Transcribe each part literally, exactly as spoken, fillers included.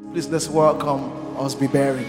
Please let's welcome Osby Berry.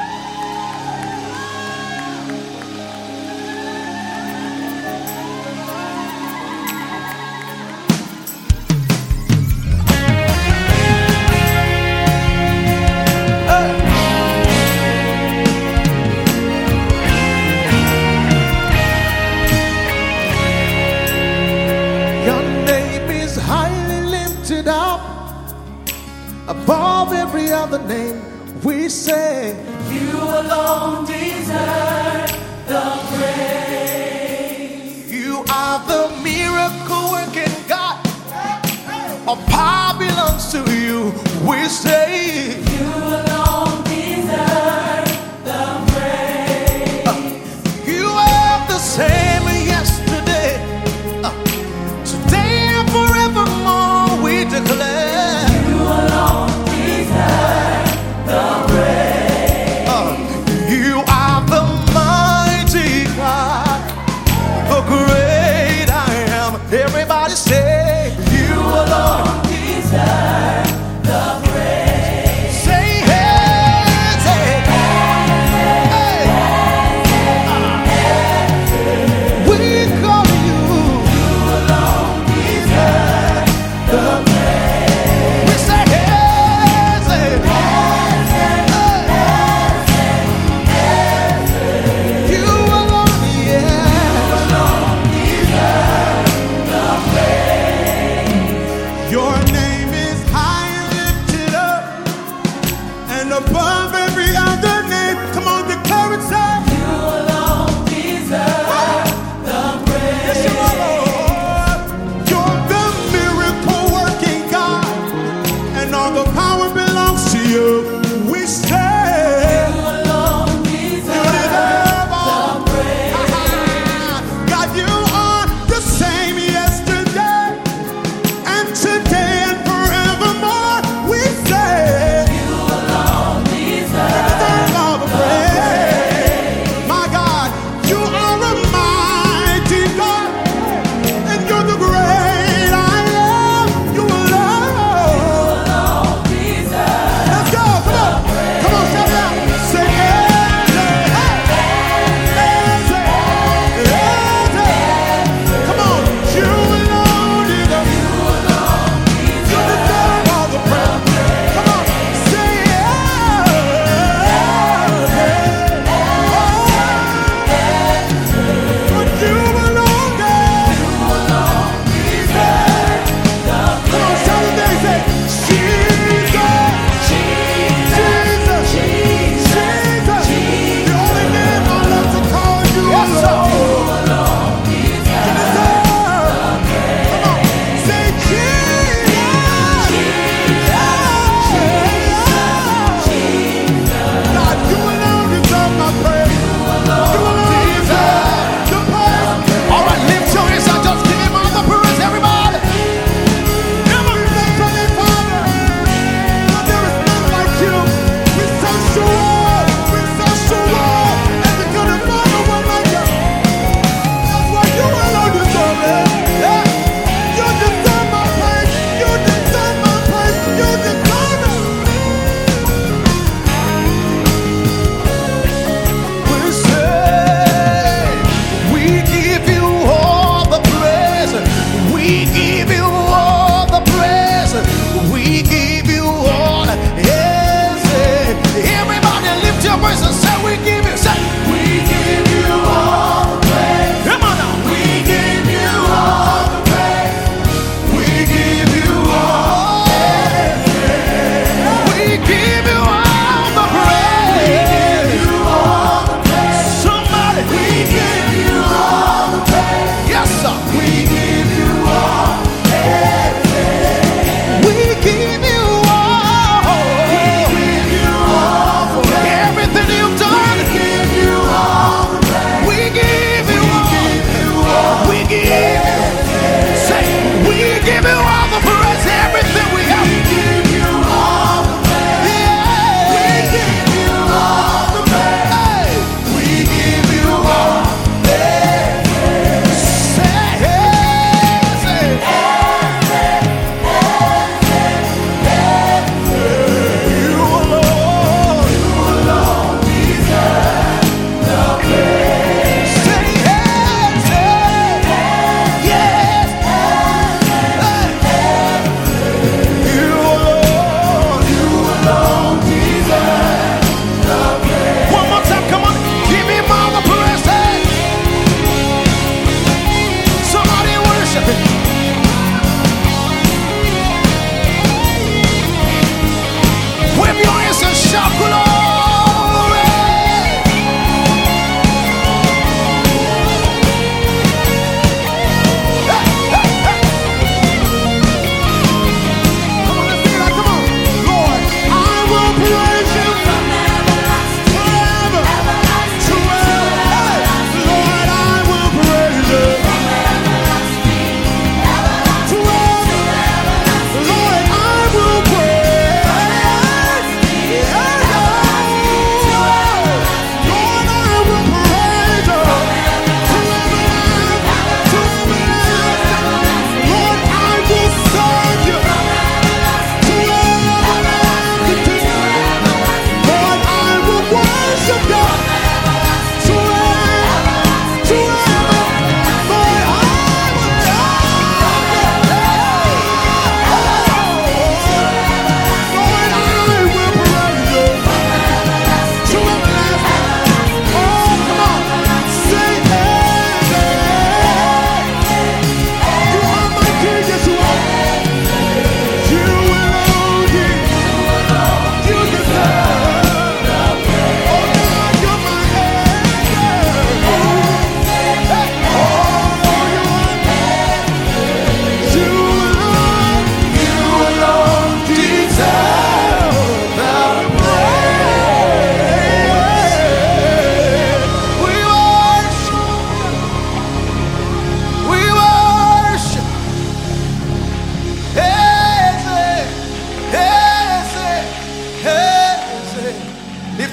Above every other name, we say, you alone deserve the praise. You are the miracle working God. All power belongs to you. We say, you alone deserve the praise. Uh, you are the same yesterday, uh, today and forevermore. We declare, you alone deserve the praise. Uh, you are the mighty God, the great I am. Everybody say, you alone deserve the praise.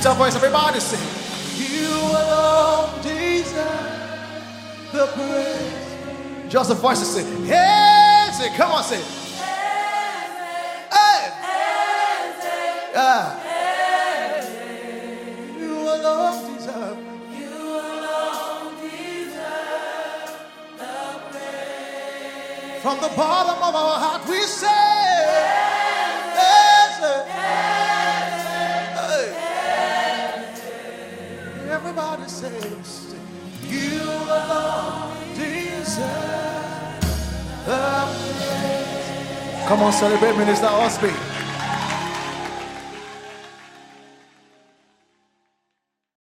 Lift your voice, everybody sing. You alone deserve the praise. Just the voices say, hey, say, come on, say. Hey. Yeah. You alone deserve. You alone deserve the praise. From the bottom of our heart we say, hey, say. Everybody says, you alone deserve the praise. Come on, celebrate Minister Osby.